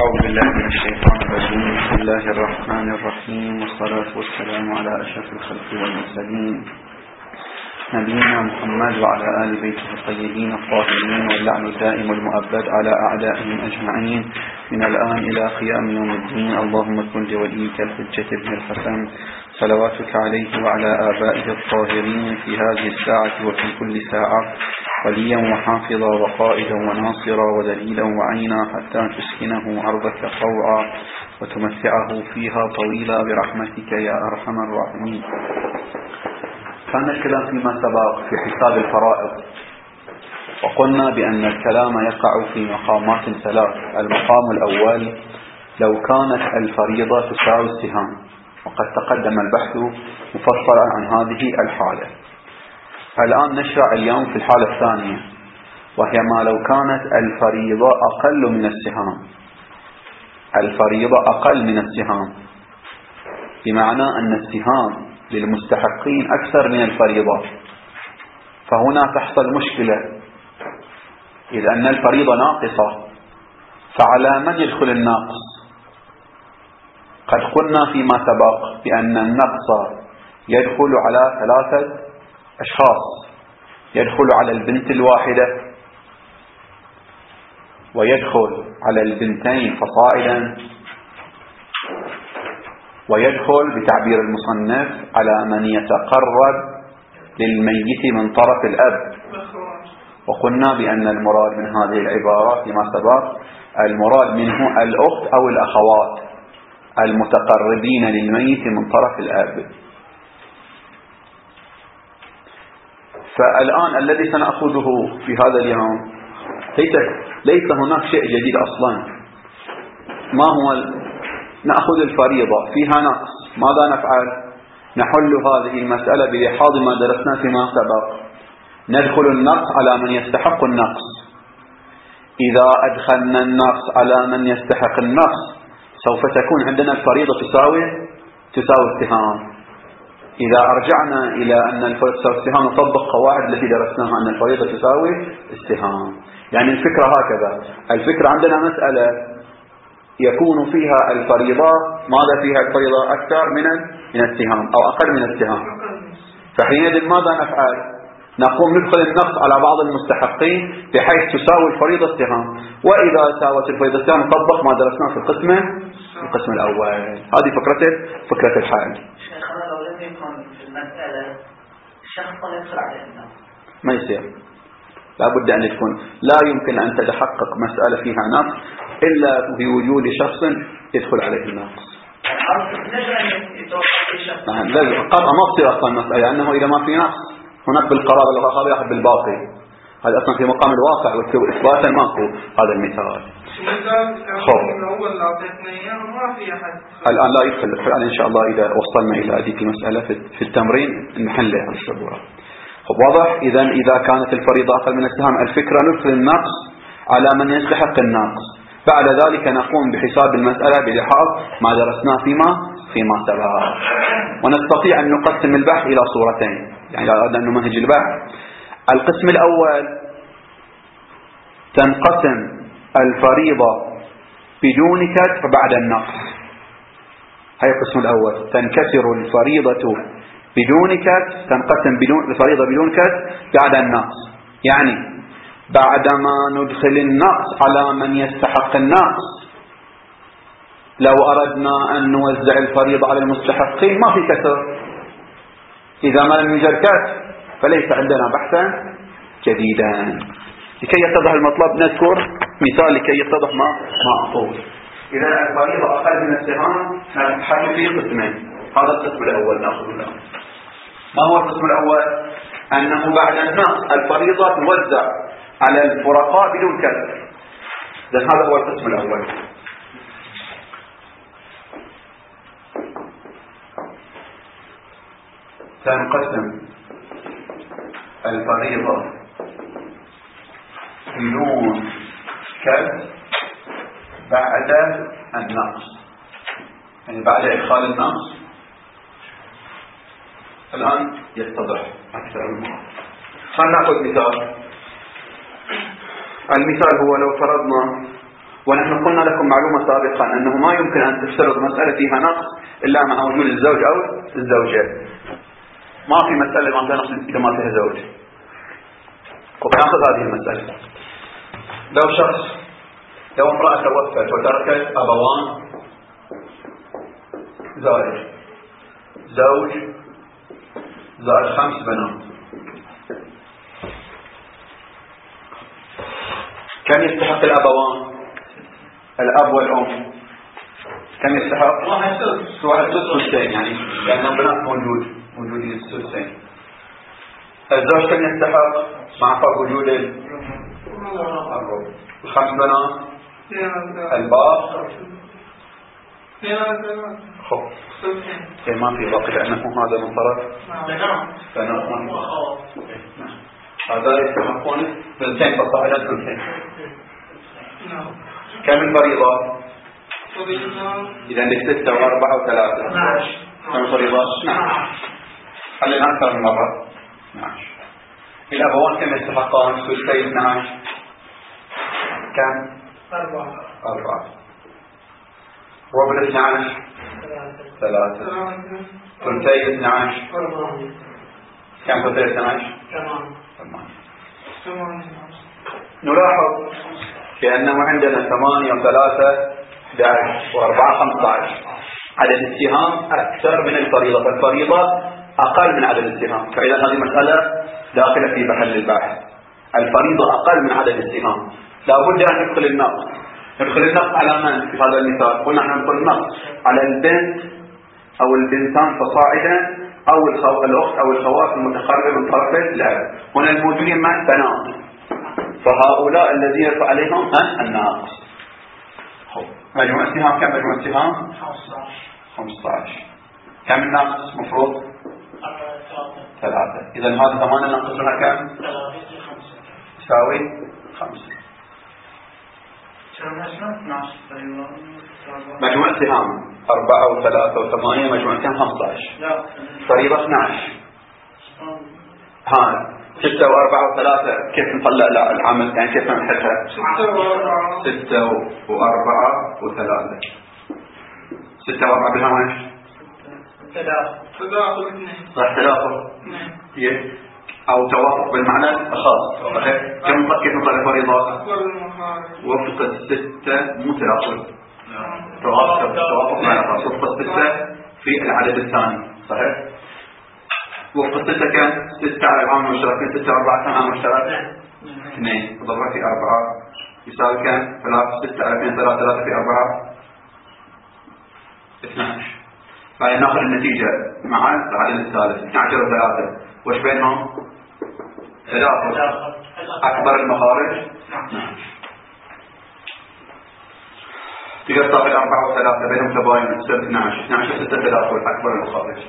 أعوذ بالله من الشيطان الرجيم. بسم الله الرحمن الرحيم، والصلاة والسلام على أشرف الخلق والمرسلين نبينا محمد وعلى آل بيته الطيبين الطاهرين، واللعن الدائم المؤبد على أعدائهم أجمعين من الآن إلى قيام يوم الدين. اللهم كن لوليك الحجة ابن الحسن صلواتك عليه وعلى آبائه الطاهرين في هذه الساعة وفي كل ساعة وليا وحافظا وقائدا وناصرا ودليلا وعينا، حتى تسكنه أرضك طوعا وتمتعه فيها طويلا برحمتك يا أرحم الراحمين. كان الكلام فيما سبق في حساب الفرائض، وقلنا بأن الكلام يقع في مقامات ثلاث. المقام الأول لو كانت الفريضة تساوي السهام، وقد تقدم البحث مفصلا عن هذه الحالة. الآن نشرع اليوم في الحالة الثانية، وهي ما لو كانت الفريضة أقل من السهام. الفريضة أقل من السهام بمعنى أن السهام للمستحقين أكثر من الفريضة، فهنا تحصل مشكلة، إذ أن الفريضة ناقصة، فعلى من يدخل الناقص؟ قد قلنا فيما سبق بأن النقص يدخل على ثلاثة أشخاص: يدخل على البنت الواحدة، ويدخل على البنتين فصاعدا، ويدخل بتعبير المصنف على من يتقرب للميت من طرف الأب. وقلنا بأن المراد من هذه العبارات فيما سبق المراد منه الأخت أو الأخوات المتقربين للميت من طرف الأب. فالآن الذي سنأخذه في هذا اليوم ليس هناك شيء جديد أصلا. ما هو نأخذ الفريضة فيها نقص، ماذا نفعل؟ نحل هذه المسألة بلحاظ ما درسنا فيما سبق. ندخل النقص على من يستحق النقص. إذا أدخلنا النقص على من يستحق النقص سوف تكون عندنا الفريضة تساوي السهام. إذا أرجعنا إلى أن الفريضة تساوي السهام نطبق قواعد التي درسناها أن الفريضة تساوي السهام. يعني الفكرة هكذا. الفكرة عندنا مسألة يكون فيها الفريضة، ماذا فيها الفريضة أكثر من السهام أو أقل من السهام. فحينئذ ماذا نفعل؟ نقوم ندخل النقص على بعض المستحقين بحيث تساوي الفريضة السهام، وإذا ساوت الفريضة السهام نطبق ما درسناه في القسم الأول. هذه فكرة الحال. شيخنا لو لم يكن في المسألة شخص يدخل عليه النقص ما يصير، لا بد أن يكون، لا يمكن أن تتحقق مسألة فيها نقص إلا بوجود شخص يدخل عليه النقص. قطع ما تصير أصلا المسألة، لأنه إذا ما في نقص هناك بالقرار الآخر يأخذ بالباقي. هذا أصلا في مقام الواقع وإثباتا ماكو هذا المثال. الآن لا يدخل الآن إن شاء الله إذا وصلنا إلى هذه المسألة في التمرين نحلها الشبورة. واضح؟ إذا كانت الفريضة أقل من السهام الفكرة ندخل النقص على من يستحق النقص. بعد ذلك نقوم بحساب المسألة بلحاظ ما درسناه فيما سبق. ونستطيع أن نقسم البحث إلى صورتين، يعني إذا أردنا أن نمهج البحث. القسم الأول تنقسم الفريضة بدون كسر بعد النقص. هذا القسم الأول، تنكسر الفريضة بدون كسر، تنقسم الفريضة بدون كسر بعد النقص. يعني بعدما ندخل النقص على من يستحق النقص، لو أردنا أن نوزع الفريضة على المستحقين ما في كسر. إذا ما لم يوجد كسر فليس عندنا بحثا جديدا. لكي يتضح المطلب نذكر مثال لكي يتضح ما أقول. إذا الفريضة أقل من السهام نحل فيه قسمين. هذا القسم الأول نأخذ الآن. ما هو القسم الأول؟ أنه بعد النقص الفريضة توزع على الفرقاء بدون كسر. هذا هو القسم الأول. تنقسم الفريضة بدون كسر بعد النقص، يعني بعد إدخال النقص. الآن يتضح أكثر الموضوع. خلنا نأخذ مثال. المثال هو لو فرضنا ونحن قلنا لكم معلومة سابقا أنه ما يمكن أن تفترض مسألة فيها نقص إلا مع وجود الزوج أو الزوجة. ما في مسألة ما فيها نقص إذا ما فيها زوج. وبناخذ هذه المسألة. لو امرأة توفت وتركت أبوان زائد زوج زائد 5 بنات، كم يستحق الأبوان؟ الأب والأم كم يستحق؟ واحد ثلثين، يعني لأن البنات موجودين الثلثين. الزوج كم يستحق مع فرق وجود الربع؟ 5 بنات الباب ما في باقي لأنه هذا من طرف هذا يستحقون ثلثين فصاعدا ثلثين. كم الفريضة؟ إذا عندك 6 و4 و3. كم الفريضة؟ 12. خلينا أكثر من مرة. 12. الأبوان كم يستحقون؟ ثلثي 12 كم؟ 4. ربع 12 3. ثلثي 12 كم ثلثي 12؟ 8. نلاحظ بأنه عندنا 8 و3 11 و4 15. عدد السهام أكثر من الفريضة، فالفريضة أقل من عدد السهام، فإذا هذه مسألة داخلة في محل البحث. الفريضة أقل من عدد السهام، لا بد أن ندخل النقص على من في هذا المثال؟ قلنا نحن ندخل النقص على البنت أو البنتان فصاعدا أو الأخت أو الخوات المتقربة من طرف الأب. هنا الموجودين مع بنات، فهؤلاء الذين يرفع عليهم الناقص. مجموع السهام كم؟ مجموع السهام 15. كم الناقص مفروض؟ 3. إذا هذا 8 ناقص لها كم؟ يساوي 5. مجموع السهام 4 و3 و8، مجموع السهام 15. فريضة 12. ها 6 و4 و3 كيف نطلع العمل؟ يعني كيف نحلها؟ 6 و4 و3. 6 و4 بها ايش؟ 3 أو توافق بالمعنى الخاص. كيف نطلع الفريضة؟ وفق 6 مو تناقض، توافق معنى الخاص. وفق 6 في العدد الثاني، صحيح؟ وفق 6 كان 6 على العام المشتركين، 6 و4 كان عام مشترك 2 ضربة في 4 يساوي كان 3. 6 على 2 3 في 4 12. بعدين ناخذ النتيجة مع العدد الثالث 12 و3 وش بينهم؟ 3 أكبر المخارج. تقدر تاخذ 4 و3 بينهم تباين تصير 12. 12 6 تداخل أكبر المخارج.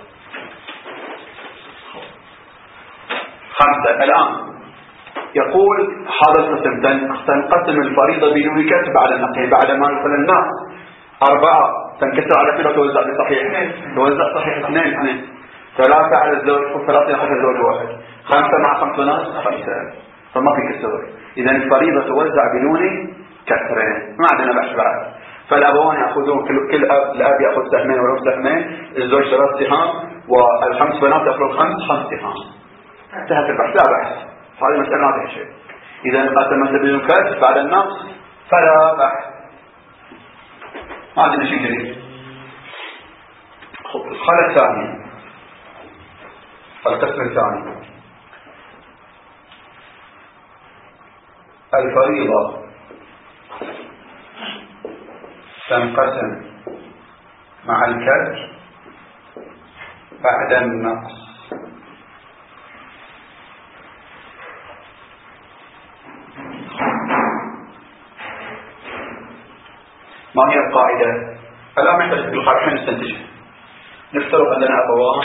5. الآن يقول هذا القسم تنقسم الفريضة بدون كسب بعد النقل، بعد ما ندخل النقص 4 تنكسر على كده وتوزع بصحيح، توزع صحيح 2 3 على الزوج و3 يأخذ الزوج 1. 5 مع 5 ناس 5، فما في كسر. إذا الفريضة توزع بدون كسرين، ما عندنا بحث بعد. فالأبوان يأخذون كل الأب يأخذ سهمين والأم سهمين، الزوج 3 سهام، والخمس بنات يأخذون 5 سهام. انتهت البحث، لا بحث. هذه مسألة ما فيها شيء. إذا انقسمت بدون كسر بعد النقص فلا بحث، ما عندنا شيء جديد. الحالة الثانية، القسم الثاني، الفريضة تنقسم مع الكسر بعد النقص. ما هي القاعدة؟ الآن نحتاج بالقاعدة نستنتجها. نفترض أننا أبوان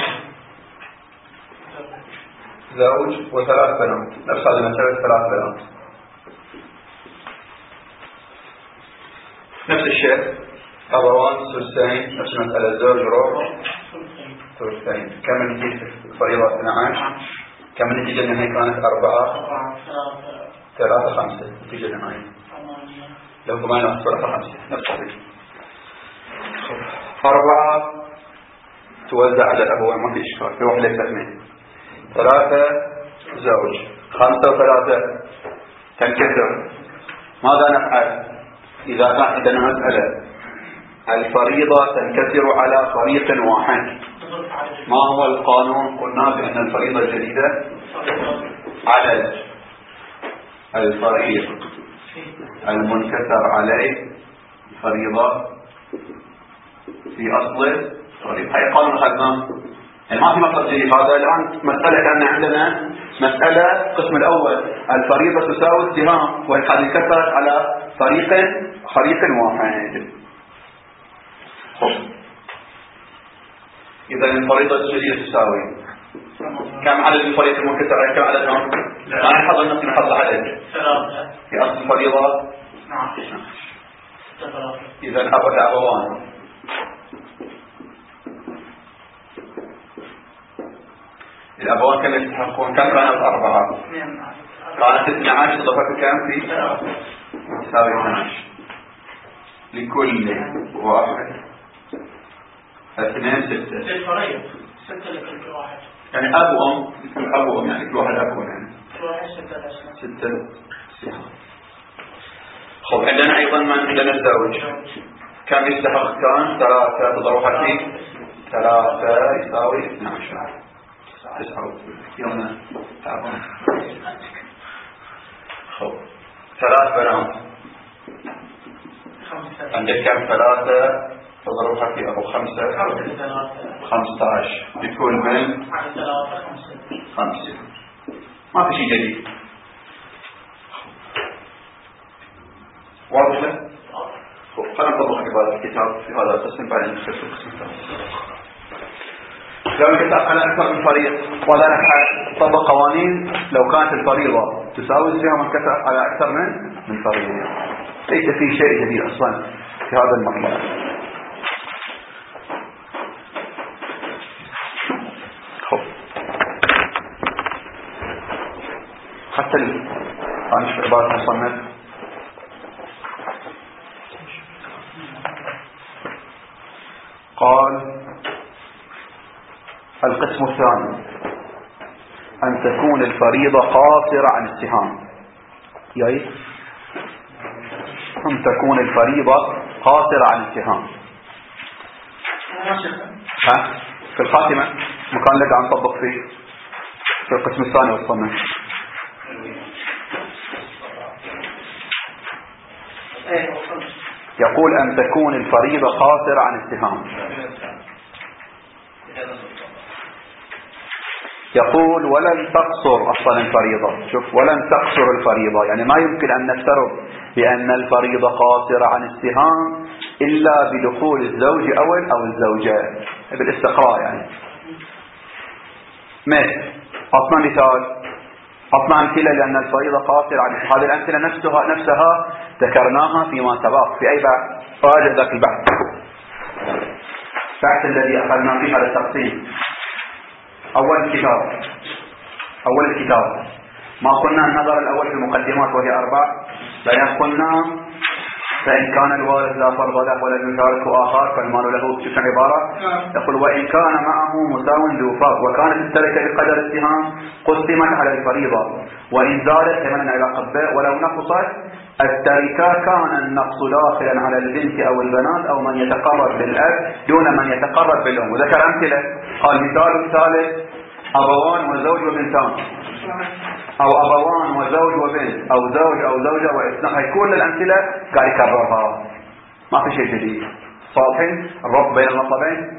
زوج و3 بنات، نفس هذا المسألة 3 بنات، نفس الشيء أبوان ثلثين، نفس المسألة زوج ربع ثلثين. كم النتيجة الفريضة؟ 12. كم النتيجة النهائية كانت؟ 4 3 5. النتيجة النهائية لو ضمانه أصبر 5 نفس 4 توزع على الأبوين ما في إشكال في وحدة 2 3 زوج 5 و3 تنكسر. ماذا نفعل إذا كان عندنا مسألة الفريضة تنكسر على فريق واحد؟ ما هو القانون؟ قلنا بأن الفريضة الجديدة على الفريق المنكسر عليه الفريضة في أصل الفريضة. هاي قانون خدناه يعني ما في مطلب جديد. هذا الآن مسألة كان عندنا مسألة القسم الأول الفريضة تساوي السهام وقد انكسرت على فريق واحد. إذا الفريضة الجديدة تساوي كم عدد الفريق المنكسر عليه؟ كم عددهم؟ ما نحضر النص نحضر عدد 3 في أصل الفريضة 12. إذا الأبوان كم يستحقون؟ كم كانت 4 كانت 12 إضافة كم في تساوي 12 لكل واحد 2 6 للفريق 6 لكل واحد يعني أب وأم يعني كل واحد أب يعني كل واحد 6 6. خب عندنا أيضا من عندنا الزوج كم يستحق؟ كان 3 تضربها في 3 يساوي 12 يوم تعبان. خب 3 بنات عندك كم؟ 3 تضربها في 15 لكل من 5. ما في شيء جديد. واضح له؟ خلينا نطبق عبارة الكتاب في هذا القسم بعدين نخش في القسم الثاني. لو الكتاب على أكثر من فريق ولا نفعل طبق قوانين لو كانت الفريضة تساوي السهام انكسرت على أكثر من فريق. ليس في شيء جديد أصلا في هذا المطلب. حتى نشوف عبارة المصنف قال القسم الثاني أن تكون الفريضة قاصرة عن السهام. يعني أن تكون الفريضة قاصرة عن السهام. في الخاتمة مكان لك عن طبق فيه في القسم الثاني والصمم. يقول أن تكون الفريضة قاصرة عن السهام. يقول ولن تقصر أصلا الفريضة. شوف ولن تقصر الفريضة يعني ما يمكن أن نفترض بأن الفريضة قاصرة عن السهام إلا بدخول الزوج أو الزوجة بالاستقراء يعني. مثل أصلا مثال أصلا أمثلة لأن الفريضة قاصرة عن هذه الأمثلة نفسها ذكرناها فيما سبق في أي بحث؟ راجع ذاك البحث الذي أخذنا فيه هذا التقسيم. أول الكتاب ما قلنا النظر الأول في المقدمات وهي 4 بيان قلنا فإن كان الوارث لا فرض له ولم يشاركه آخر فالمال له. شوف عبارة يقول وإن كان معه مساو ذو فرض وكانت التركة بقدر السهام قسمت على الفريضة وإن زادت ثمنا إلى قبة ولو نقصت التركة كان النقص داخلا على البنت أو البنات أو من يتقرب بالأب دون من يتقرب بالأم. وذكر أمثلة قال مثال الثالث أبوان وزوج وبنتان أو أبوان وزوج وبنت أو زوج أو زوجة وإثنان. هاي كل الأمثلة قاعد يكررها ما في شيء جديد. صالحين الربط بين المطلبين.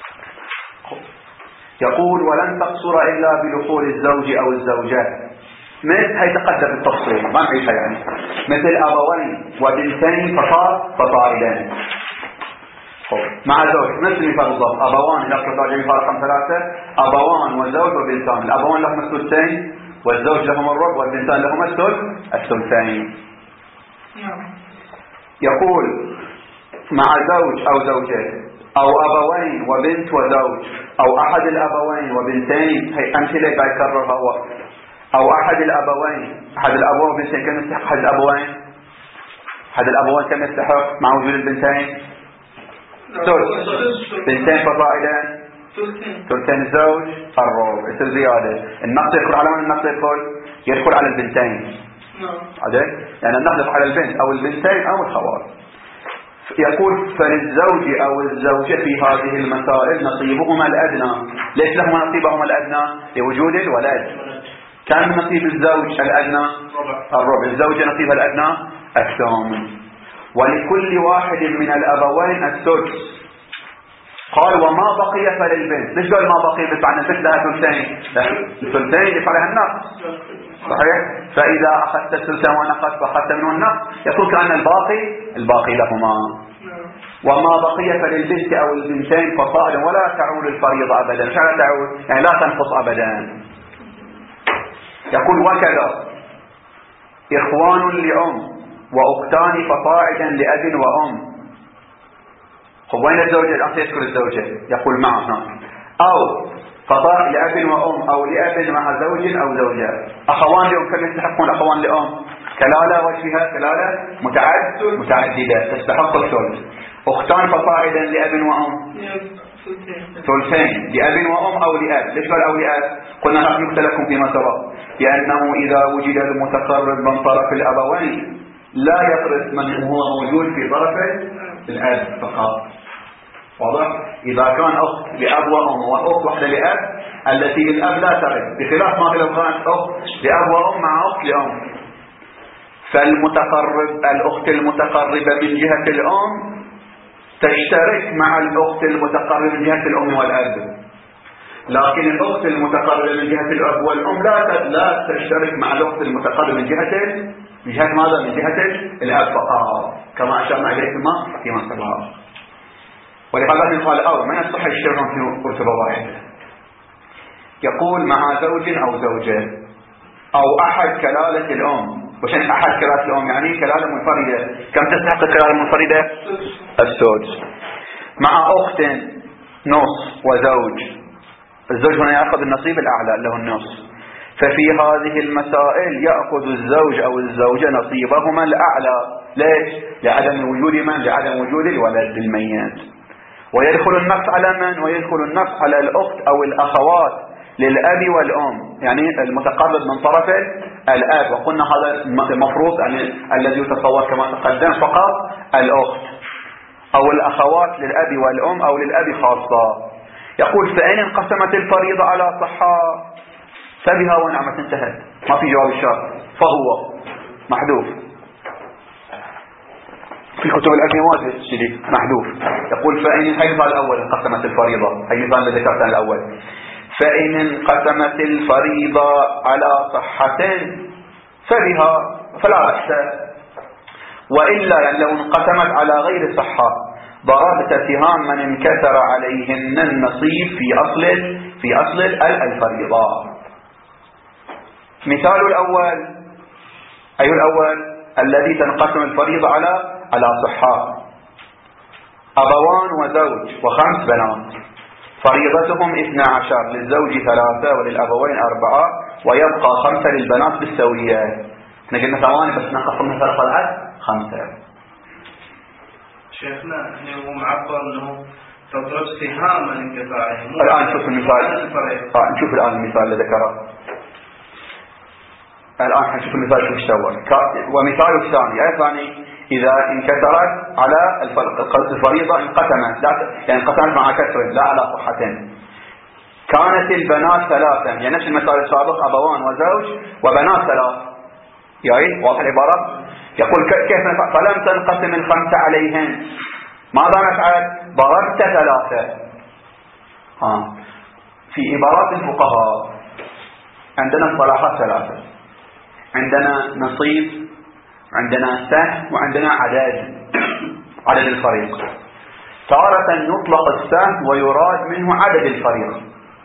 يقول ولن تقصر إلا بدخول الزوج أو الزوجات. مثل هي تقدم التفصيل ما نعيشها يعني. مثل أبوين وبنتين فصاعدا مع زوج مثل مثال بالضبط أبوان إذا أخذ مثال رقم 3 أبوان وزوج وبنتان. الأبوان لهم الثلثين والزوج لهم الربع والبنتان لهم الثلثين. يقول مع زوج أو زوجين أو أبوين وبنت وزوج أو أحد الأبوين وبنتين. هي أمثلة قاعد يكررها هو. أو أحد الأبوين أحد الأبوين وبنتين كم يستحق أحد الأبوين؟ أحد الأبوين كم يستحق مع وجود البنتين؟ ثلث. بنتين فصاعدا ثلثين الزوج الربع، يصير زيادة. النقص يدخل على من؟ النقص يدخل على البنتين. عدل؟ يعني النقص يدخل على البنت أو البنتين أو الخوات. يقول فللزوج أو الزوجة في هذه المسائل نصيبهما الأدنى. ليش لهما نصيبهما الأدنى؟ لوجود الولد. كان نصيب الزوج الأدنى الربع، الزوجة نصيبها الأدنى الثامن، ولكل واحد من الأبوين السدس. قال وما بقي فللبنت. ليش قال ما بقي؟ بس عن البنت لها ثلثين، الثلثين يدفع لها النقص، صحيح؟ فإذا أخذت الثلثين ونقص فأخذت منه النقص، يقول كأن الباقي لهما. وما بقي فللبنت أو البنتين فصائل ولا تعول الفريضة أبدا. مش لا تعول يعني لا تنقص أبدا. يقول وكذا إخوان لأم وأختان فصاعدا لأب وأم. وين الزوجة؟ الآن يذكر الزوجة، يقول معها أو فصاع لأب وأم أو لأب مع زوج أو زوجة. أخوان لأم كم يستحقون الأخوان لأم؟ كلالة وجهها كلالة متعددة تستحق الثلث. أختان فصاعدا لأب وأم ثلثين لأب وأم أو لأب. ليش قال أو لأب؟ قلنا نحن نختلفكم فيما سبق، لأنه إذا وجد المتقرب من طرف الأبوين لا يطرد من هو موجود في طرف الأب فقط. واضح؟ إذا كان أخت لأب وأم وأخت واحدة لأب، التي للأب لا ترد، بخلاف ما لو كانت أخت لأب وأم مع أخت لأم. الأخت المتقربة من جهة الأم تشترك مع الأخت المتقربة من جهة الأم والأب، لكن الأخت المتقربة من جهة الأب والأم لا تشترك مع الأخت المتقربة من جهة ماذا؟ من جهة الأب فقط، كما أشرنا إليه فيما سبق. ولهذا قال أو ما يصح يشتركون في رتبة واحدة. يقول مع زوج أو زوجة أو أحد كلالة الأم. وشان أحد كلالة الأم يعني كلالة منفردة. كم تستحق الكلالة المنفردة؟ السدس. مع أخت نص وزوج، الزوج هنا يأخذ النصيب الأعلى له النص. ففي هذه المسائل يأخذ الزوج أو الزوجة نصيبهما الأعلى. ليش؟ لعدم وجود من؟ لعدم وجود الولد الميت. ويدخل النقص على من؟ ويدخل النقص على الأخت أو الأخوات للأب والأم، يعني المتقرب من طرف الأب. وقلنا هذا المفروض يعني الذي يتصور كما تقدم فقط الأخت أو الأخوات للأب والأم أو للأب خاصة. يقول فإن انقسمت الفريضة على صحة فبها ونعمة، انتهت، ما في جواب الشرط، فهو محذوف. في كتب العلم واجد شديد محذوف. يقول فإن هي مثال الأول انقسمت الفريضة، هي مثال الذي ذكرته الأول. فإن انقسمت الفريضة على صحة فبها فلا بأس، وإلا يعني لو انقسمت على غير صحة ضربت سهام من انكسر عليهن النصيب في أصل الفريضة. مثال الأول أي الأول الذي تنقسم الفريضة على صحة. أبوان وزوج وخمس بنات، فريضتهم 12، للزوج 3 وللأبوين 4 ويبقى 5 للبنات بالسوية. احنا قلنا 8 بس نقسمها 3 على 5. شيخنا هو معبر انه تضرب سهام من انكساره. الآن نشوف المثال. نشوف الآن المثال اللي ذكره. الآن حنشوف المثال شو سوى. ومثال الثاني الثاني إذا انكسرت على الفريضة انقسمت، يعني انقسمت مع كسر لا على صحة. كانت البنات 3، يعني نفس المثال السابق أبوان وزوج وبنات 3. يعني واضح العبارة. يقول كيف فلم تنقسم ال5 عليهن، ماذا نفعل؟ ضربت 3. في عبارات الفقهاء عندنا اصطلاحات 3، عندنا نصيب، عندنا سهم، وعندنا عدد الفريق. تارة يطلق السهم ويراد منه عدد الفريق.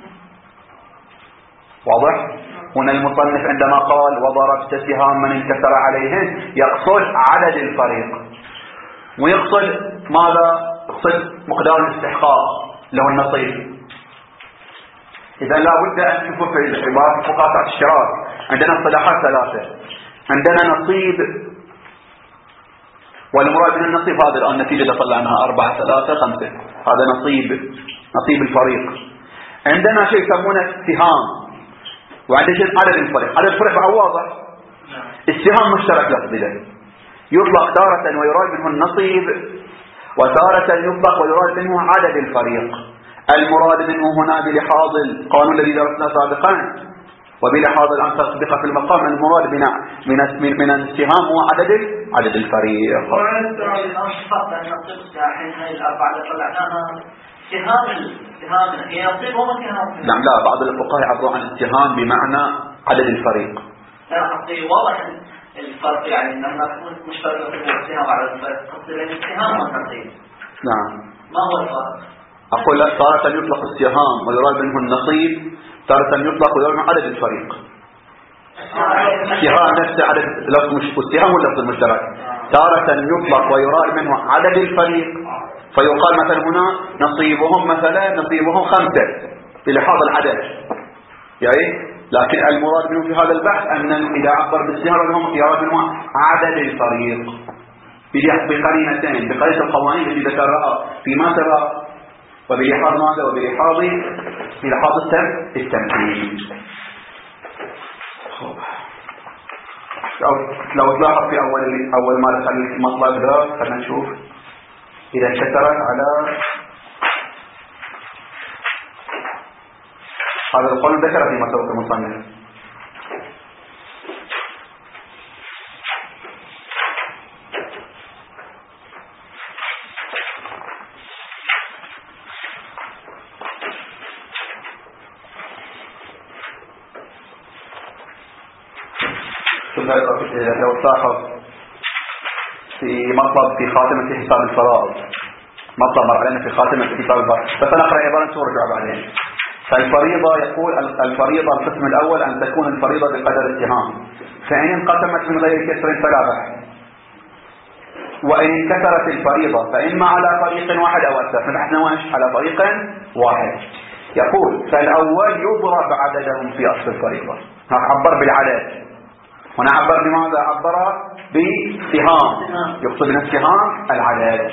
واضح؟ هنا المصنف عندما قال وضربت سهام من انكسر عليهن يقصد عدد الفريق، ويقصد ماذا؟ يقصد مقدار الاستحقاق له النصيب. إذا لا بد أن نشوف في العبارة فقاطع الشراك عندنا اصطلاحات 3. عندنا نصيب والمراد من النصيب هذا الآن نتيجة طلعناها 4 3 5، هذا نصيب الفريق. عندنا شيء يسمونه السهام، وعندنا شيء عدد الفريق. عدد الفريق واضح، السهام مشترك لفظي، يطلق تارة ويراد منه النصيب، وتارة يطلق ويراد منه عدد الفريق. المراد منه هنا بلحاظ القانون الذي درسناه سابقا وبلحاظ الآن تطبيقه في المقام، المراد من السهام هو عدد الفريق. نعم، لا، بعض الفقهاء يعبرون عن السهام بمعنى عدد الفريق. لا قصدي واضح الفرق، يعني ان هناك مشترك بين السهام وعدد الفريق، قصدي بين السهام والنصيب. نعم. ما هو الفرق؟ أقول لك تارة يطلق السهام ويراد منه النصيب، تارة يطلق ويراد منه عدد الفريق. السهام نفسه عدد لفظ، والسهام واللفظ المشترك. تارة يطلق ويراد منه عدد الفريق، فيقال مثلا هنا نصيبهم 5 بلحاظ العدد يعني. لكن المراد منه في هذا البحث أن إذا عبر بالسهام يراد منه عدد الفريق بقرينتين، بقرينة القوانين التي ذكرها فيما سبق، وبلحاظ ماذا؟ بلحاظ التمثيل. لو تلاحظ في أول ما دخل المطلب ذا، خلينا نشوف إذا كثرت على هذا القول ذكر في مسألة المصنف. لو تلاحظ في مطلب في خاتمة حساب الفرائض، مطلب مر علينا في خاتمة حساب الفرائض، فسنقرأ عبارة ونرجع بعدين. فالفريضة يقول الفريضة القسم الأول أن تكون الفريضة بقدر السهام، فإن انقسمت من غير كسر فلا بأس، وإن انكسرت الفريضة فإما على طريق واحد أو أكثر، فنحن على طريق واحد. يقول فالأول يضرب عددهم في أصل الفريضة، عبر بالعدد، هنا عبر بماذا؟ عبر بسهام، يقصد من السهام العدد.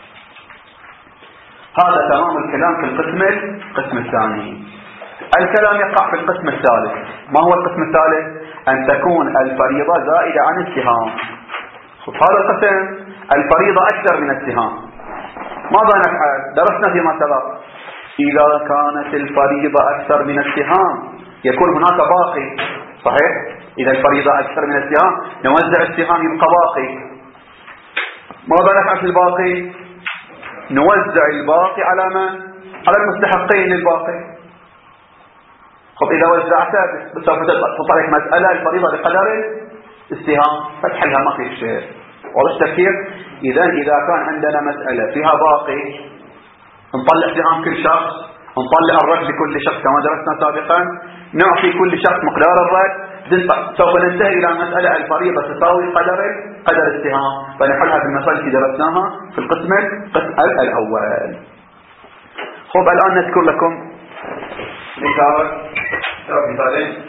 هذا تمام الكلام في القسم الثاني. الكلام يقع في القسم الثالث. ما هو القسم الثالث؟ أن تكون الفريضة زائدة عن السهام. هذا القسم الفريضة أكثر من السهام. ماذا نفعل؟ درسنا فيما سبق إذا كانت الفريضة أكثر من السهام يكون هناك باقي، صحيح؟ إذا الفريضة أكثر من السهام نوزع السهام يبقى باقي. ماذا نفعل في الباقي؟ نوزع الباقي على من؟ على المستحقين للباقي. طب إذا وزعتها سوف تطلع لك مسألة الفريضة بقدر السهام فتحلها ما في شيء. واضح التفكير؟ إذا كان عندنا مسألة فيها باقي نطلع سهام كل شخص، نطلع الرد لكل شخص كما درسنا سابقا، نعطي كل شخص مقدار الرد، سوف ننتهي إلى مسألة الفريضة تساوي قدر السهام، فنحلها بالمسائل التي درسناها في القسم الأول. خب الآن نذكر لكم مثالين.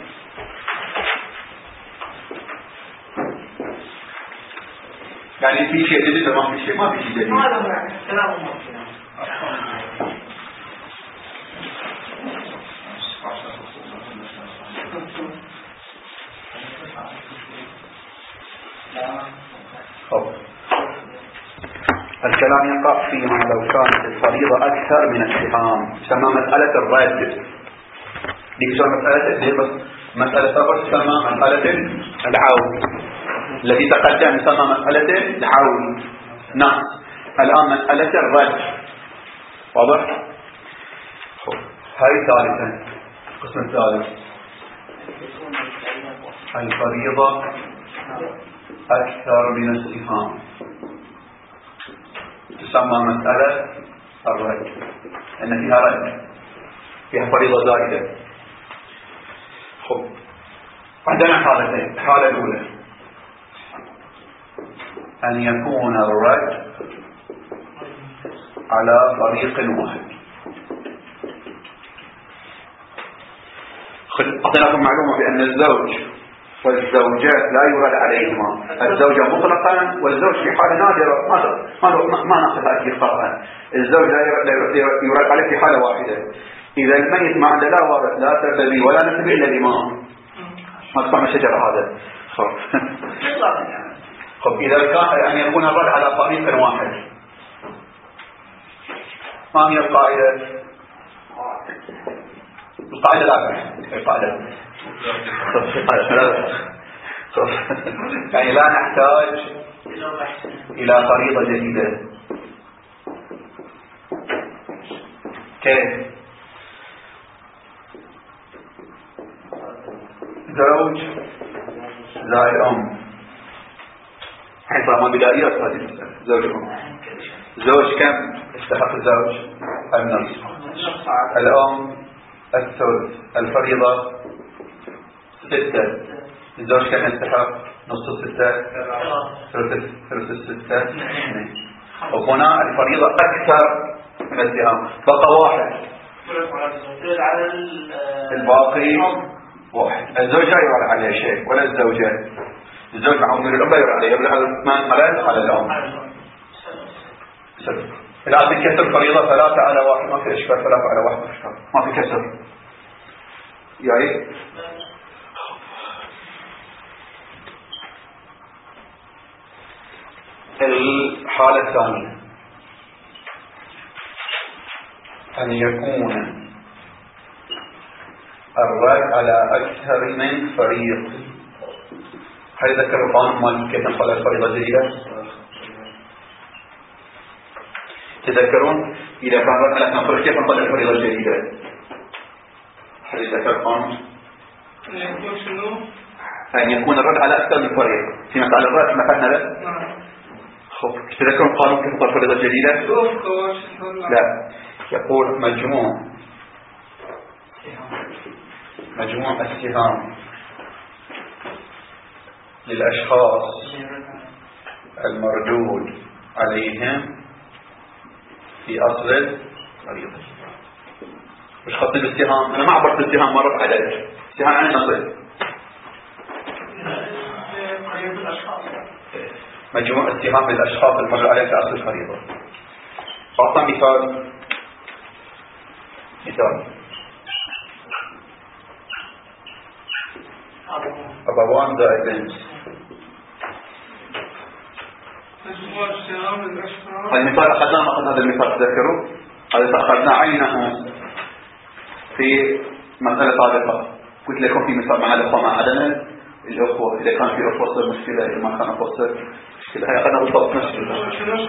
يعني في شيء جديد ما في شيء جديد. هذا كلام الكلام يقع فيما لو كانت الفريضة أكثر من السهام، تسمى مسألة الرد. دي مسألة فقط تسمى مسألة العون، التي تقدم تسمى مسألة العون. نعم، الآن مسألة الرد. واضح؟ هاي ثالثا، القسم الثالث الفريضة أكثر من السهام، تسمى مسألة الرد، أن فيها رد، فيها فريضة زائدة. خب عندنا حالتين. الحالة الأولى أن يكون الرد على طريق واحد. أعطيناكم معلومة بأن الزوج والزوجات لا يرد عليهما، الزوجة مطلقا والزوج في حالة نادرة ما ناخذ هذه القرآن. الزوج لا يرد عليه في حالة واحدة، إذا الميت ما عنده لا وارث لا تربوي ولا نسب إلا الإمام، ما تفهم الشجرة هذا. خب إذا كان أن يكون الرد على طريق واحد، ما هي القاعدة؟ القاعدة يعني لا نحتاج إلى فريضة جديدة. كيف؟ زوج زائد أم، حين طالما بدايات هذه المسألة. زوج أم، زوج كم يستحق الزوج؟ النصف، الأم الثلث، الفريضة 6. الزوج كم يستحق؟ نصف 6، ثلث 6، 2. وهنا الفريضة أكثر من السهام، بقى واحد، الباقي واحد. الزوج لا يرى عليه شيء ولا الزوجة. الزوج مع أمير الأم لا يرى عليه، يرى على الأم. الآن تنكسر فريضة 3 على 1، ما في إشكال. 3 على 1 ما في كسر. يعني الحالة الثانية أن يكون الرد على أكثر من فريق. هل ذكر القانون مالك كيف نقل الفريضة الجديدة؟ تذكرون إذا كان الرد على أكثر فريق كيف نقل الفريضة الجديدة؟ هل ذكر القانون؟ أن يكون الرد على أكثر من فريق في مسألة الرد مثلنا له. خب تذكرون القانون كيف نقل الفريضة الجديدة؟ لا، يقول مجموع السهام للأشخاص المردود عليهم في أصل الفريضة. مش خطي بالسهام، أنا ما عبرت السهام مرة بعدد السهام عن نصيب. مجموع السهام للأشخاص المردود عليهم في أصل الفريضة. أعطى مثال أبوان زائد بنت. المثال أخذنا هذا المثال تذكروا، هذا أخذنا عينه في مسألة سابقة. قلت لكم في مثال مع الأخوة مع عدم الأخوة، إذا كان في أخوة صار مشكلة، إذا ما كان أخوة صار مشكلة. هي أخذنا بالضبط مشكلة.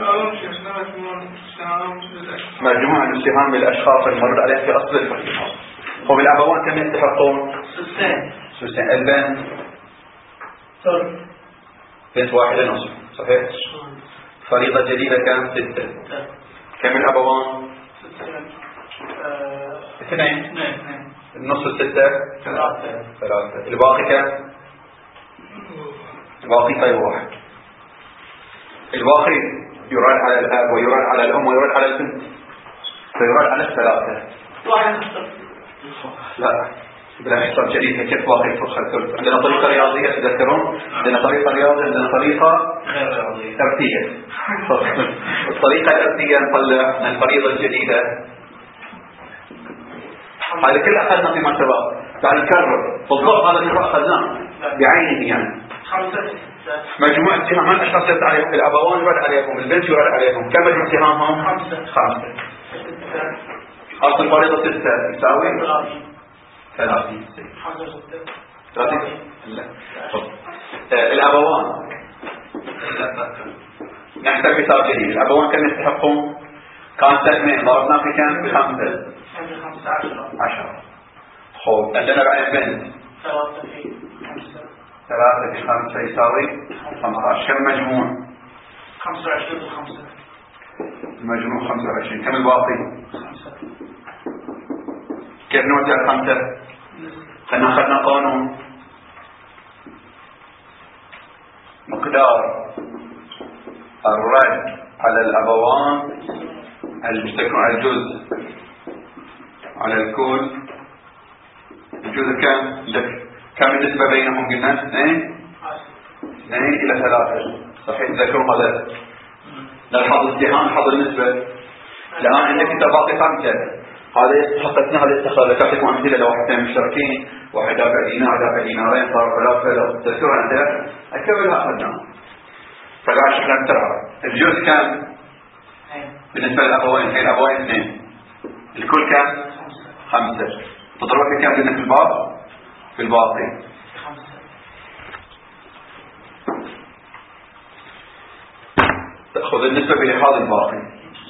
مجموعة السهام للأشخاص المرد عليهم في أصل الفريضة. وبالأبوان كم يستحقون؟ 6. البنت بنت 1.5 صحيح. فريضة جديدة كم؟ 6. كم الأبوان؟ 2. النصف 6 3. الباقي كم؟ الباقي طيب 1. الباقي يراد على الأب ويراد على الأم ويراد على البنت، فيراد على 3. لا بلا حساب جديد. كيف باقي فرصة الثلث؟ عندنا طريقة رياضية تذكرون، عندنا طريقة رياضية، عندنا طريقة ترتيبية. الطريقة الترتيبية نطلع من الفريضة الجديدة. هذا كله أخذنا فيما سبق، تعال نكرر بالضبط هذا اللي أخذناه بعينه. يعني مجموع السهام من أشخاص يرد عليهم؟ الأبوان يرد عليهم، البنت يرد عليهم. كم مجموع سهامهم؟ 5. أصل الفريضة 6 يساوي 30. لا. الأبوان نحتاج مثال جديد. الأبوان كم يستحقون؟ كان 8 ضربنا في كم؟ ب5 10. خب عندنا بعد البنت 3 في 5 يساوي 15. كم مجموع؟ 25 و5. المجموع 25. كم الباقي؟ 5. كيف نوزع 5؟ أخذنا قانون مقدار الرد على الأبوان المشتركون على الجزء على الكل. الجزء كم كم النسبة بينهم؟ قلنا 2 إلى 3. صحيح تذكروا هذا للحظ السهام حظ النسبة. الآن عندك انت باقي 5، هذا يستحق 2 هذا يستحق. ذكرتكم أمثلة لو واحدين مشتركين، واحد دافع دينار دافع دينارين صار 3. لو تذكروا أنت أكملها أخذناها. فقاعد شكرا ترى الجزء كان بالنسبة للأبوين، هي الأبوين 2، الكل كان 5. تضرب في كم قلنا في الباب؟ في الباقي 5. تأخذ النسبة بلحاظ الباقي.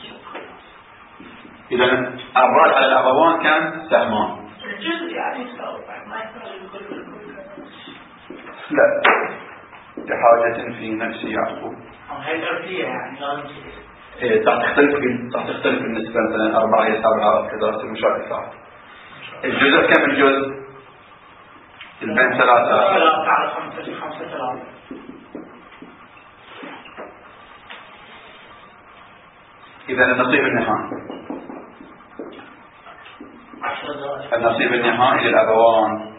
إذا الرد على الأبوان كان سهمان. الجزء يعني يساوي ما يساوي الكل. لا، لحاجة في نفس يعقوب. هي الأرضية يعني تختلف النسبة، مثلا 4 إلى 7 كذا تصير مشاكل صعبة. الجزء كم الجزء؟ البين 3 على 5 3. إذا النصيب النهائي 10. النصيب النهائي للأبوان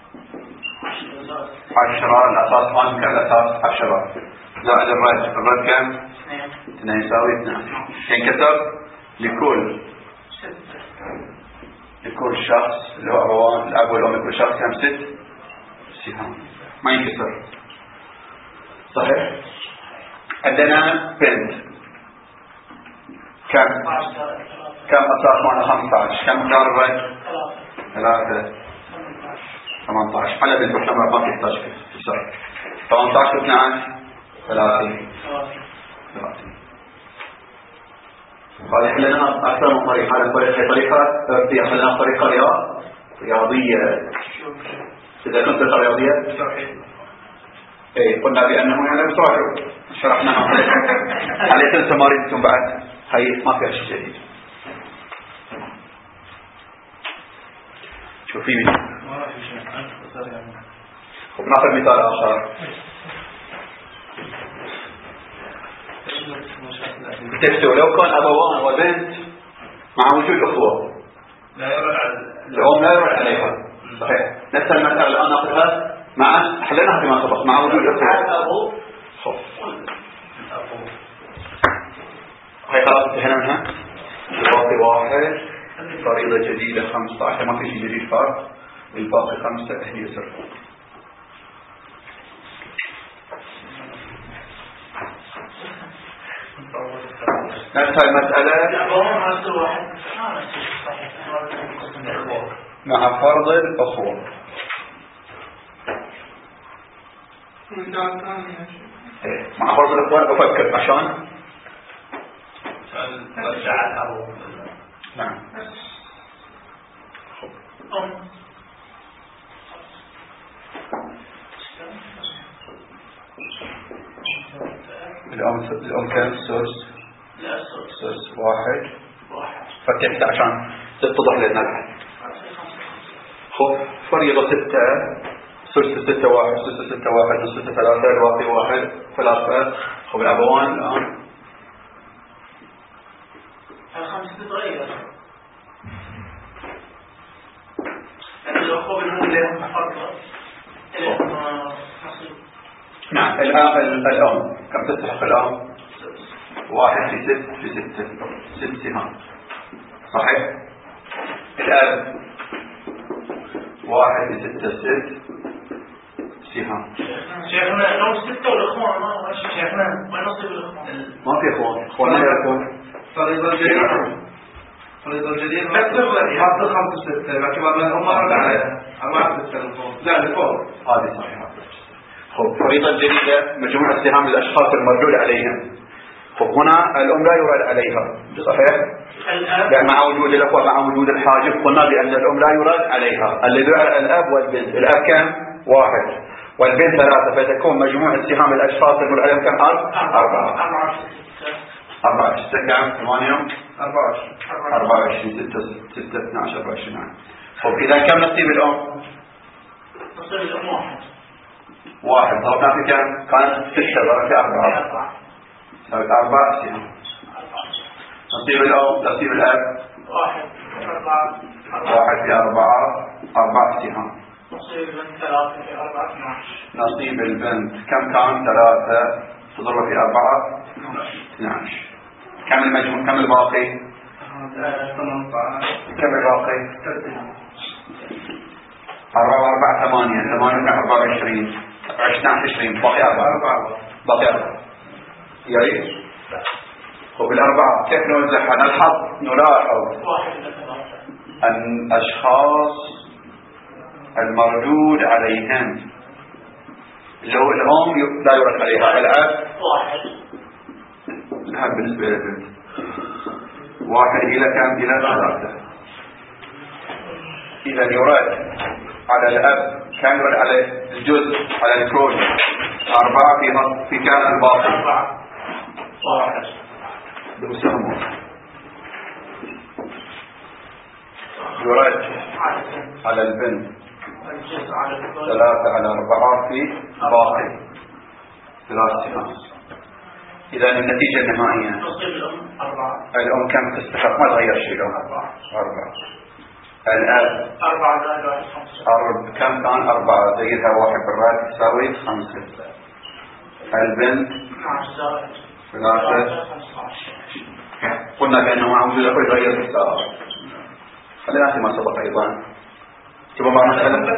10. الأساس ما كان الأساس 10 زائد الرد كم؟ 2 يساوي 2. ينكسر لكل شخص اللي هو أبوان الأب والأم، لكل شخص كم 6 سهام ما ينكسر. صحيح. عندنا بنت كم أساس معنا 15. كم مقدار الرد؟ 3 18. على بنت وحنا ما يحتاج كسر. 18 12 30. قال لنا أكثر من طريقة. هذا طريقة خلينا طريقة رياضية. إذا كنت طريقة رياضية قلنا بأنه يعني بسرعة شرحناها عليه التمارين ثم بعد هاي ما فيها شيء جديد. شوفي ما في شيء. ناخذ مثال آخر. تكتب لو كان أبوان وبنت مع وجود أخوة الأم لا يرد عليها. صحيح. نفس المسألة الآن ناخذها مع حلناها كما سبق مع وجود أخوة. هاي خلاص انتهينا منها. الباقي 1 فريضة جديدة 15 ما في شيء جديد فرق. الباقي 5 هي سر. نفس المسألة مع فرض الأخوة. مع فرض الأخوة أفكر عشان نعم الأم كان سورس 1 فكرت عشان تتضح لنا الحل. خب فريضة 6 سورس 6 1 سورس 6 1 نص 6 3 الواقي 1 3. خب الأبوان الآن 5 تغير الأخوة بالهم لهم فرق. نعم. الآن كم تستحق الآن؟ 1 في 6 سهام. صحيح. الآن 1 في 6 سهام. شيخنا لو 6 والأخوان ما شيخنا ما نصيب الأخوان. ما في أخوان ما يكون فريضة الجديد حط 5 6 لكن هم رد عليها 4 6 لا الفوق. هذه صحيحة. خب فريضة جديدة مجموع السهام للأشخاص المردود عليهم. خب هنا الأم لا يرد عليها. صحيح. يعني مع وجود الأخوة مع وجود الحاجب قلنا بأن الأم لا يرد عليها. الذي على الأب والبنت. الأب كم 1 والبنت 3 فتكون مجموع السهام للأشخاص المردود عليهم كم 4 4 6 كم 8 24 6 12 24. خب إذا كم نصيب الأم؟ نصيب الأم 1 ضربنا في كم؟ كانت 6 ضربنا في 4 سويت 4 سهام. نصيب الأم نصيب الأب 1 في 4 4 سهام. نصيب البنت 3 في 4 12. نصيب البنت كم كان؟ 3 تضرب في 4 12. كم المجموع؟ كم الباقي؟ 18. كم الباقي؟ 4 8 8 24 20 باقي 4 باقي 4 يريد. وبالأربعة كيف نوزعها؟ نلاحظ أن الأشخاص المردود عليهم لو الأم لا يرد عليها، الأب 1 إلى كم؟ إلى 3. إذا يرد على الأب كم يرد على الجزء على الكل؟ 4 في كم الباقي؟ 1 بسهمه. يرد على البنت 3 على 4 في باقي 3 سهام. إذا النتيجة النهائية الأم كم تستحق؟ ما تغير شيء. الأم 4. الأب 4 كم كان؟ 4 زيدها 1 بالرد تساوي 5. البنت 3. قلنا بأنه معه يغير الحساب. خلينا ما سبق أيضا. تبغى مسألة؟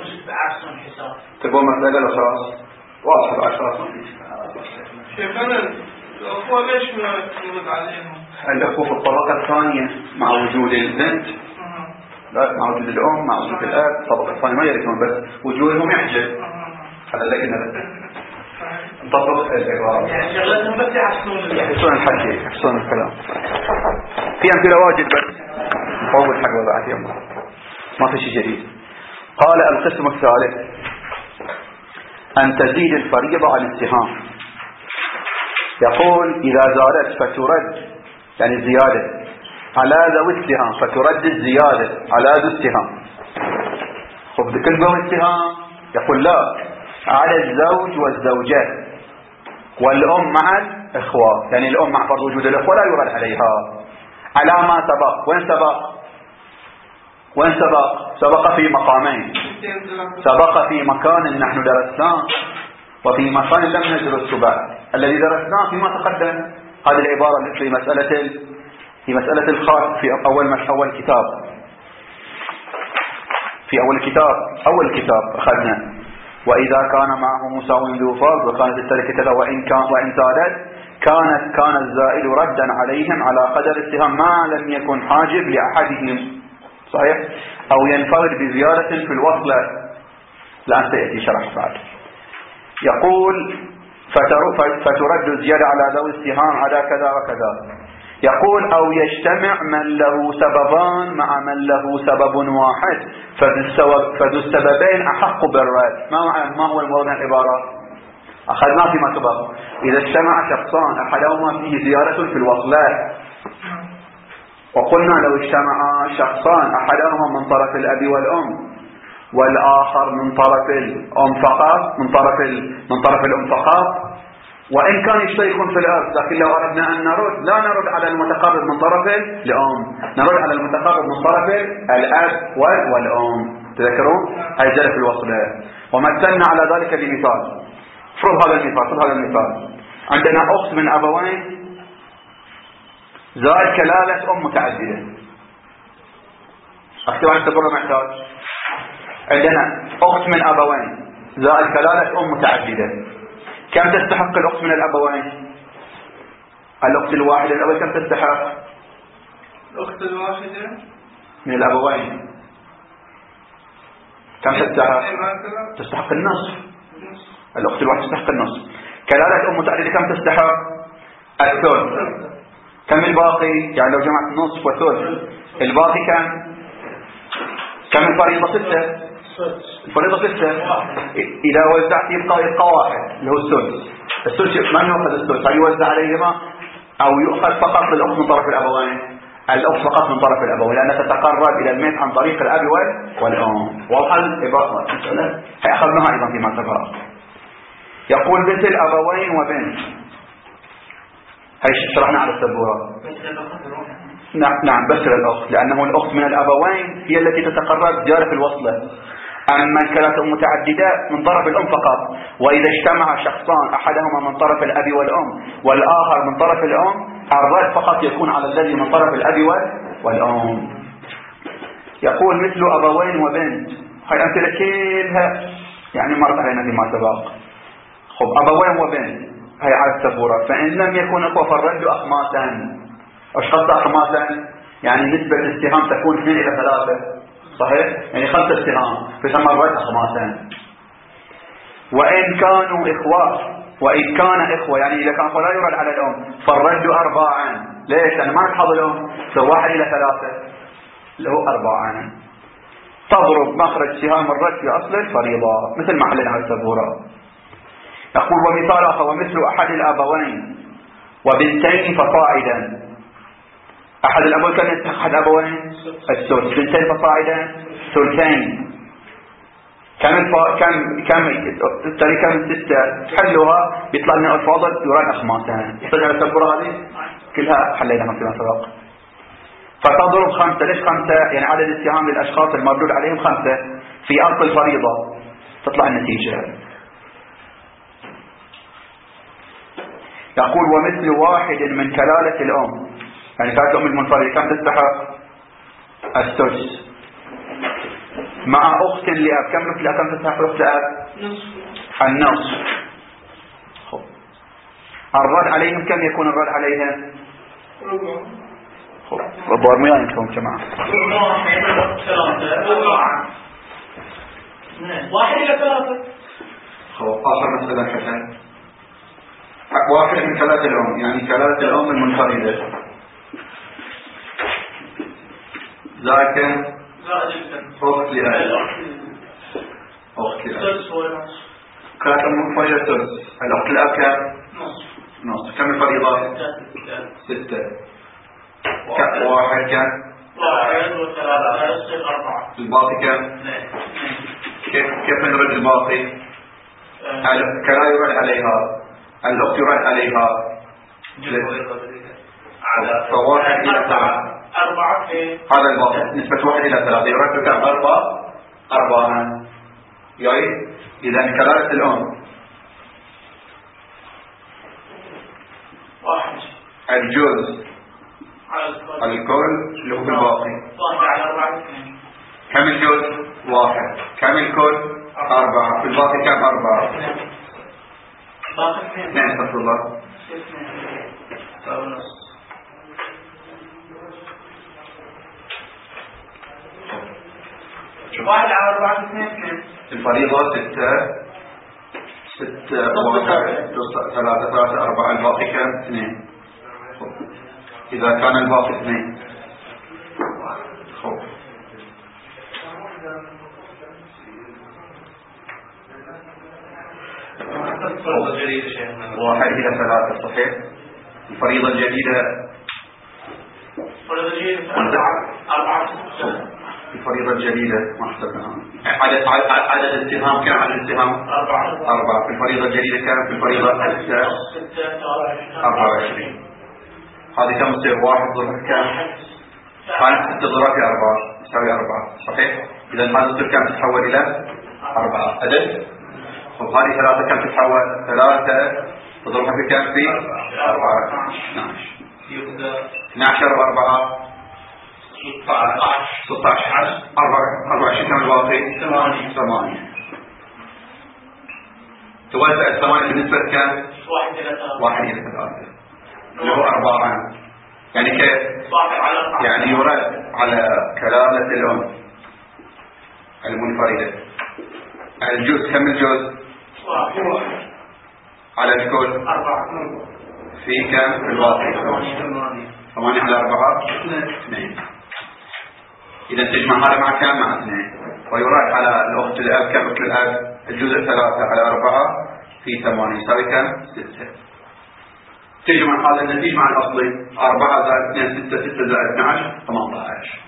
تبغى مسألة الأخراس؟ واضح الأشخاص ما فيش. شيخنا الأخوة ليش ما يرد عليهم؟ الأخوة في الطبقة الثانية مع وجود البنت، لا مع وجود الأم مع وجود الأب. الطبقة الثانية ما يرثون، بس وجودهم يحجب. هذا لكن نطبق العبارة. يعني شغلتهم بس يحسون الحكي، يحسون الكلام. في أمثلة واجد بس نطول حق وضعت يوم ما في شيء جديد. قال القسم الثالث أن تزيد الفريضة على السهام. يقول إذا زادت فترد، يعني الزيادة على ذوي السهام، فترد الزيادة على ذو السهام. خب كل ذوي السهام يقول لا، على الزوج والزوجة والأم مع الإخوة، يعني الأم مع فرض وجود الإخوة لا يرد عليها. على ما سبق. وين سبق؟ وين سبق؟ سبق في مقامين. سبق في مكان نحن درسناه، وفي مكان لم ندرسه بعد. الذي درسناه فيما تقدم هذه العبارة في مسألة الخاص في أول كتاب. في أول كتاب أخذنا وإذا كان معه مساوي ذو فرض وكانت التركة كذا وإن زادت كان الزائد ردا عليهم على قدر السهام ما لم يكن حاجب لأحدهم، صحيح؟ أو ينفرد بزيادة في الوصلة، الآن سيأتي شرح بعد. يقول فترد الزيادة على ذوي السهام على كذا وكذا. يقول أو يجتمع من له سببان مع من له سبب واحد فذو السببين أحق بالرد. ما هو المراد من العبارة؟ أخذنا فيما سبق. إذا اجتمع شخصان أحدهما فيه زيادة في الوصلات، وقلنا لو اجتمع شخصان أحدهما من طرف الأب والأم والآخر من طرف الأم فقط، من طرف الأم فقط، وإن كان يشتركون في الأرض، لكن لو أردنا أن لا نرد على المتقرب من طرف الأم، نرد على المتقرب من طرف الأب والأم. تذكرون هاي جرت الوصلة. ومثلنا على ذلك بمثال. فرض هذا المثال. عندنا أخت من أبوين زائد كلالة أم متعددة. أكتب عن تبرر محتاج. عندنا أخت من أبوين زائد كلالة أم متعددة. كم تستحق الأخت من الأبوين؟ الأخت الواحدة الأول كم تستحق؟ الأخت الواحدة من الأبوين كم تستحق؟ تستحق النصف. الأخت الواحدة تستحق النصف. كلالة أم متعددة كم تستحق؟ الثلث. كم الباقي؟ يعني لو جمعت نصف وثلث الباقي كم الفريضة؟ 6. الفريضة 6. إذا وزعت يبقى واحد اللي هو الثلث من يؤخذ الثلث؟ هل يوزع عليهما أو يؤخذ فقط بالأخت من طرف الأبوين؟ الأخت فقط من طرف الأبوين، لأنها تتقرب إلى الميت عن طريق الأب والأم. واضح العبارة؟ أخذناها أيضا فيما سبق. يقول بنت الأبوين وبنت، هاي شرحنا على السبورة. نعم بس الأخت، لأنه الأخت من الأبوين هي التي تتقرب زيادة الوصلة. أما الكلالة المتعددة من طرف الأم فقط. وإذا اجتمع شخصان أحدهما من طرف الأب والأم والآخر من طرف الأم، الرد فقط يكون على الذي من طرف الأب والأم. يقول مثل أبوين وبنت. هاي الأمثلة كلها يعني مرت علينا فيما سبق. خب أبوين وبنت هاي على السبورة. فإن لم يكن إخوة فالرد أخماسا. أشخاص أخماسا يعني نسبة السهام تكون 2 إلى 3. صحيح؟ يعني 5 سهام فيسمى الرد أخماسا. وإن كانوا إخوة، وإن كان إخوة يعني إذا كان لا يرد على الأم فالرد 4. ليش؟ لأن ما تحضر الأم 1 إلى 3 له 4. تضرب مخرج سهام الرد في أصل الفريضة مثل ما حللنا على السبورة. يقول ومثال آخر ومثل أحد الأبوين وبنتين فصاعدا. أحد الأبوين كان يستحق أحد أبوين الثلث، بنتين فصاعدا ثلثين. كم التركة من 6 تحلها بيطلع لنا الفاضل يراد أخماسا. يحتاج على السبورة هذه كلها حليناها فيما سبق. فتضرب 5. ليش 5؟ يعني عدد السهام للأشخاص المردود عليهم 5 في أصل الفريضة تطلع النتيجة. يقول ومثل واحد من كلالة الأم، يعني كانت الأم المنفردة كم تستحق؟ السدس. مع أخت لأب كم تستحق أخت لأب؟ النصف. الرد عليهم كم يكون الرد عليهم؟ ربع مياه يمكن جماعة 1 إلى 3. آخر مسألة حسن. 1 من كلالة الأم يعني كلالة الأم المنفردة ذاك أخت لأب. أخت لأب كلالة المنفردة ثلث. الأخت لأب كم؟ نصف. كم الفريضة؟ 6. 1 كم؟ 1 و3 يصير 4. الباقي كم؟ كيف نرد الباقي؟ كلا يرد عليها، الأخت يرد عليها. فواحد إلى 3. 4 هذا الباقي نسبة 1 إلى 3 يرد كم؟ 4. يعني إذا كلالة الأم 1 الجزء الكل اللي هو الباقي 1 على 4. كم الجزء؟ 1. كم الكل؟ 4. في الباقي كم؟ 4. باقي 2. استغفر الله. 1 على 4 2. الفريضة 6 1 3 4. الباقي كم؟ 2. إذا كان الباقي 2 1 إلى 3 صحيح. الفريضة الجديدة 4. الفريضة الجديدة ما حسبناها. عدد السهام كم؟ عدد السهام 4. في الفريضة الجديدة كم؟ في الفريضة 24. هذه كم تصير؟ 1 ضرب كم؟ كانت 6 ضرب في 4 يساوي 4 صحيح. إذا هذا تصير كم؟ تتحول إلى 4 عدد. هذه 3 كم تتحول؟ 3 تضربها في كم؟ في 4 12 و4 16 24 كم الباقي؟ 8. توزع 8 بالنسبة كم؟ 1 إلى 3 اللي هو 4. يعني كيف؟ يعني يرد على كلالة الأم المنفردة الجزء كم الجزء؟ 1 على الكل 4 في كم؟ في الباقي 8 على 4 2. إذا تجمع هذا مع كم؟ مع 2. ويراد على الأخت الأب كم؟ أخت الأب الجزء 3 على 4 في 8 يساوي كم؟ 6. تجمع هذا النتيجة مع الأصلي 4 زائد 2 6 زائد 12 18.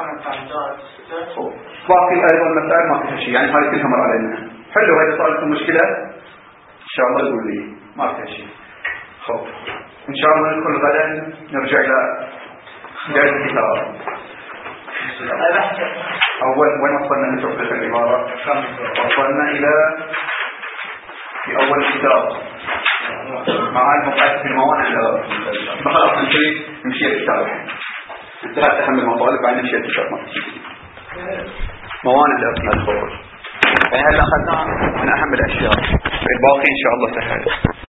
باقي أيضا مسائل ما فيها شيء يعني هذه كلها مر علينا. حلو إذا صارت مشكلة إن شاء الله يقول لي ما فيها شيء. خب إن شاء الله ندخل غدا نرجع إلى درس الكتاب. وين وصلنا من تحفة العبارة؟ وصلنا إلى في أول الكتاب مع المقايسة في الموانع خلاص نمشي الكتاب انتهى تحمل المطالب بعدين نمشي الكتاب موانع الخروج. يعني هلا أخذنا من أهم الأشياء، الباقي إن شاء الله سهل.